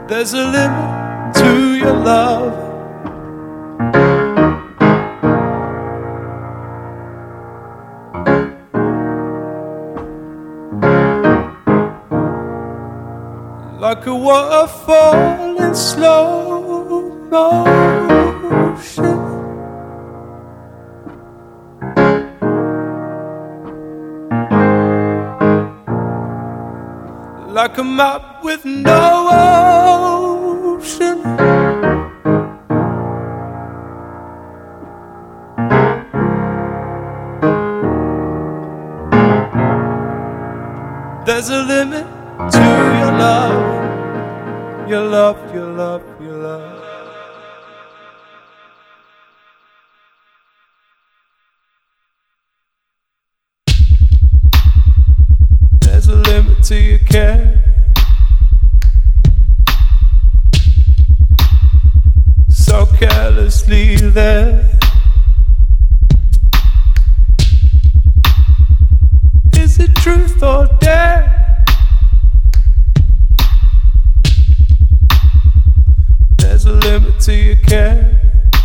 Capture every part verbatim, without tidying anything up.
There's a limit to your love. Like a waterfall in slow motion, like a map with no ocean. There's a limit to your love. Your love, your love, your love. There's a limit to your care. So carelessly there. Is it truth or dare? There's a limit to your care.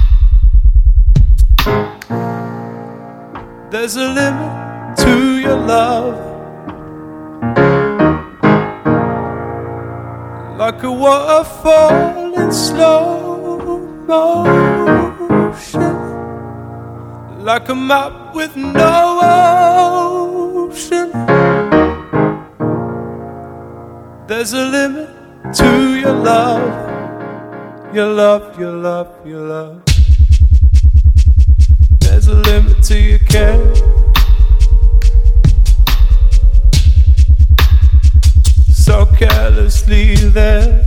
There's a limit to your love. Like a waterfall in slow motion, like a map with no ocean. There's a limit to your love. Your love, your love, your love. There's a limit to your care. So carelessly there.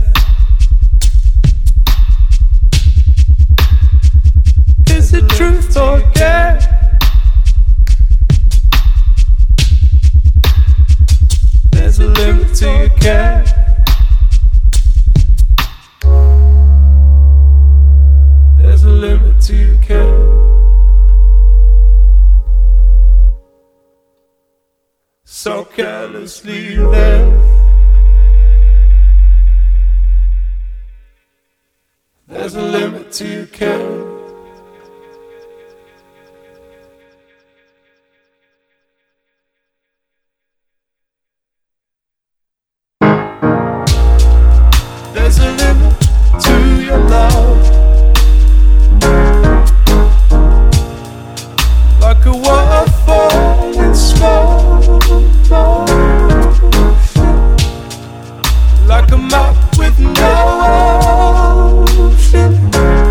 Is it truth or dare? There's a limit to your care. There's a limit to your care. So carelessly there. There's a limit to your care. There's a limit to your love. Like a waterfall in slow motion, like a map with no ocean.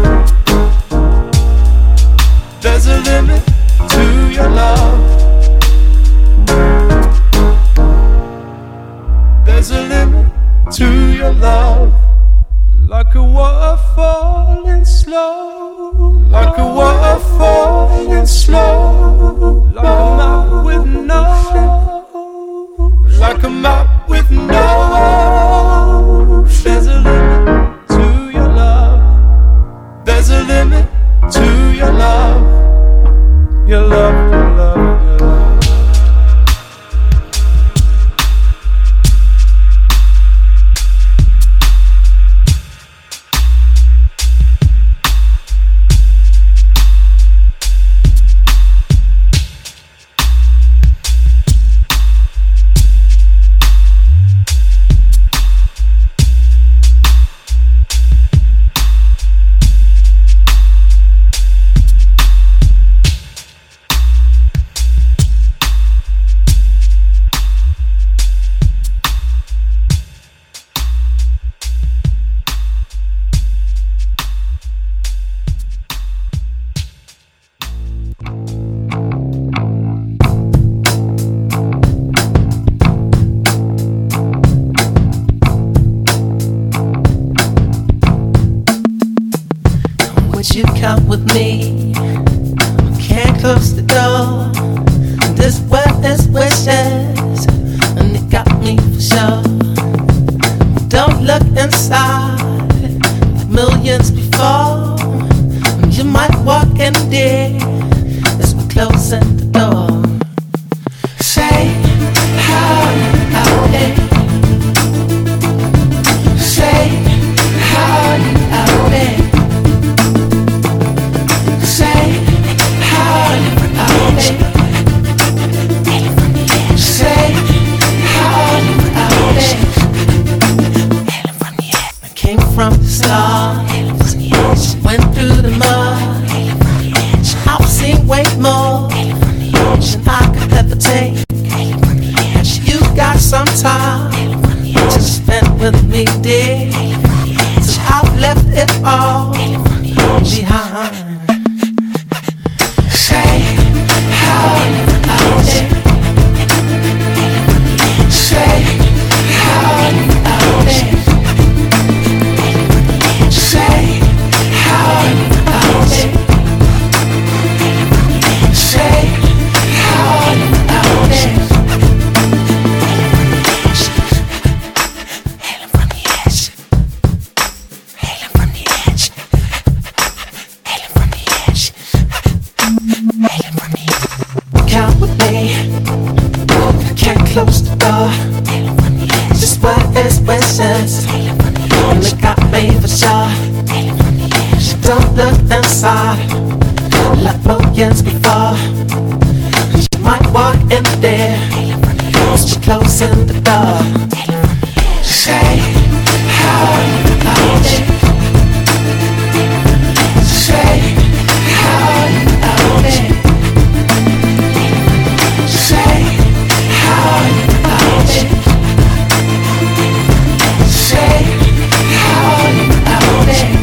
There's a limit to your love. There's a limit to your love. Like a waterfall in slow, like a waterfall in slow, like a map with no, like a map with no ocean. There's a limit to your love. There's a limit to your love. Your love, your love, your love. Would you come with me? Can't close the door. This world is wishes, and it got me for sure. Don't look inside like millions before. You might walk in there as we're closing the door. Say how, how, hey. Say from the start. Went through the mud. I've seen way more than I could ever take. You got some time to spend with me, dear. So I've left it all behind. Say how I did. Say how I did. Say how I did. Say how I did. Hailing from the edge. Hailing from the edge. Hailing from the edge. Hailing from the edge. Count with me. I can't close the door. Just what is wishes. And they got me for sure. Don't look inside like millions before. You might walk in there as we're closing the door. Say how I did. Say how I did. Say how I did. Say how I did.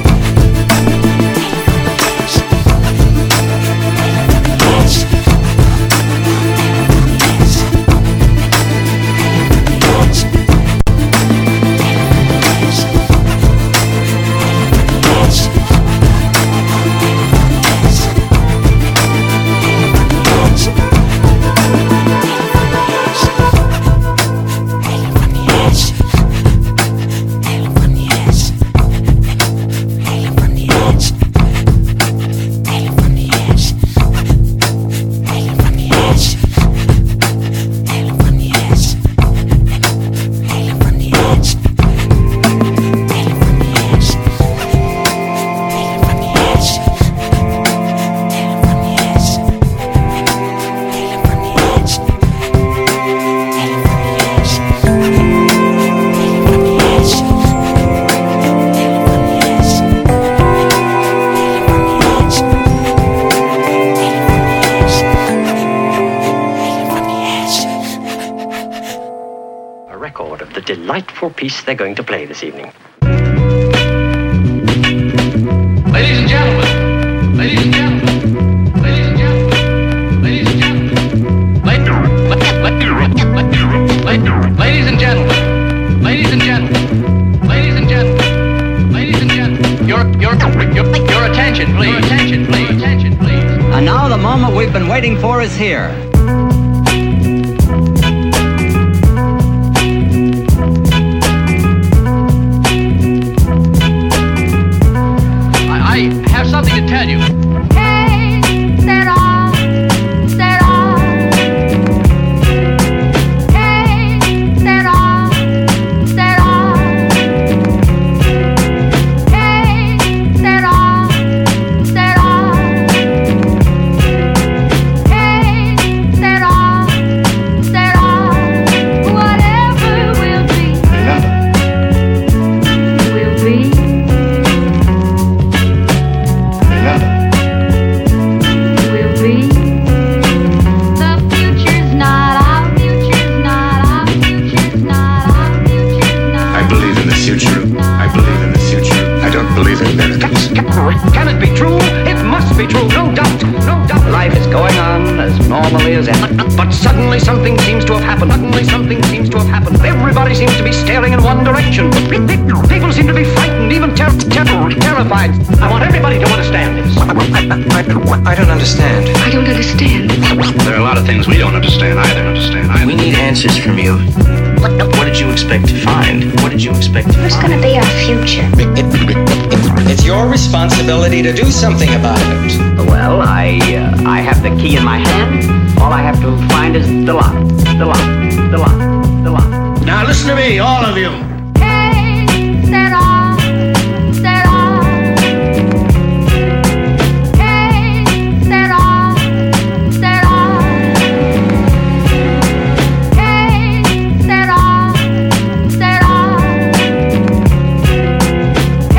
Delightful piece they're going to play this evening. Ladies and gentlemen, ladies and gentlemen, ladies and gentlemen, ladies and gentlemen, ladies and gentlemen, ladies and gentlemen, ladies and gentlemen, ladies and gentlemen, your your your your attention, please, your attention, please, attention, please. And now the moment we've been waiting for is here. Something to tell you. Hey, said all, said all. Hey, said all, said all. Hey, said all, said all. Hey, said all, said all. Whatever will be, will be. Can it be true? It must be true, no doubt, no doubt. Life is going on as normally as ever. But suddenly something seems to have happened. Suddenly something seems to have happened. Everybody seems to be staring in one direction. People seem to be frightened, even ter ter terrified. I want everybody to understand this. I, I, I, I don't understand. I don't understand. There are a lot of things we don't understand either. Understand either. We need answers from you. What, what did you expect to find? What did you expect to find? Who's going to be our future? It's your responsibility to do something about it. Well, I uh, I have the key in my hand. All I have to find is the lock. The lock. The lock. The lock. Now listen to me, all of you. Hey, said all, said all. Hey, said all, said all. Hey, said all, said all.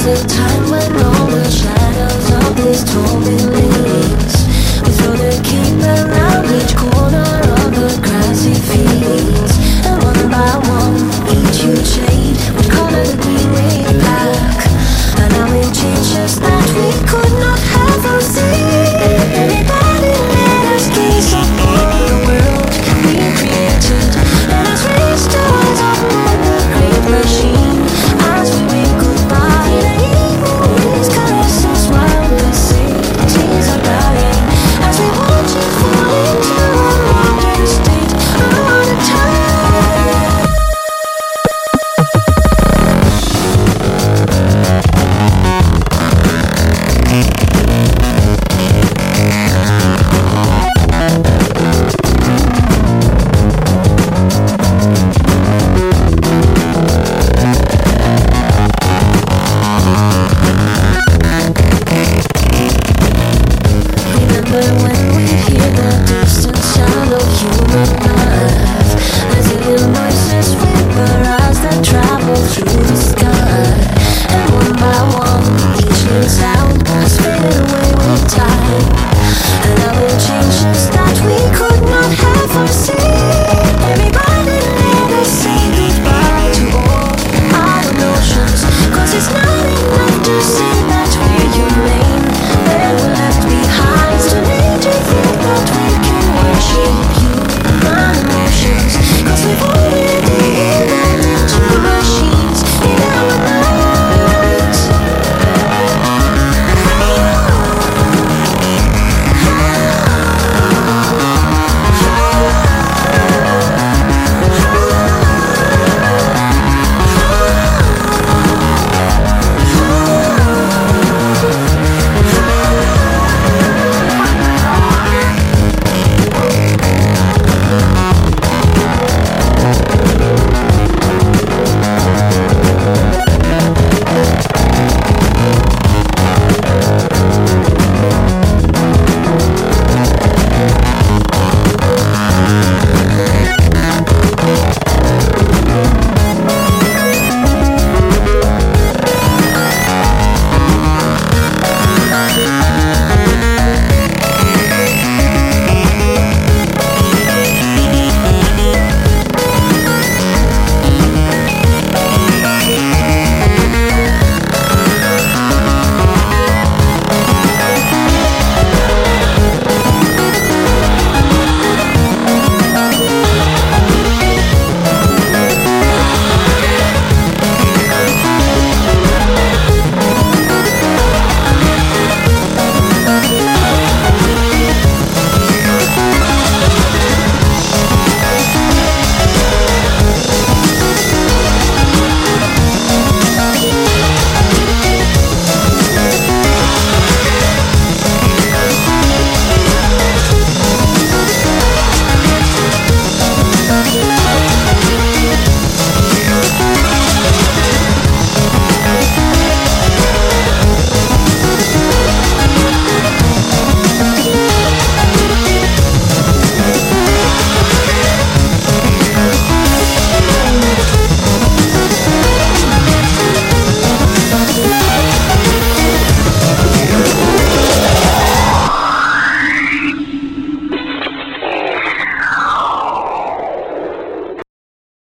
was a time when all the shadows of this told me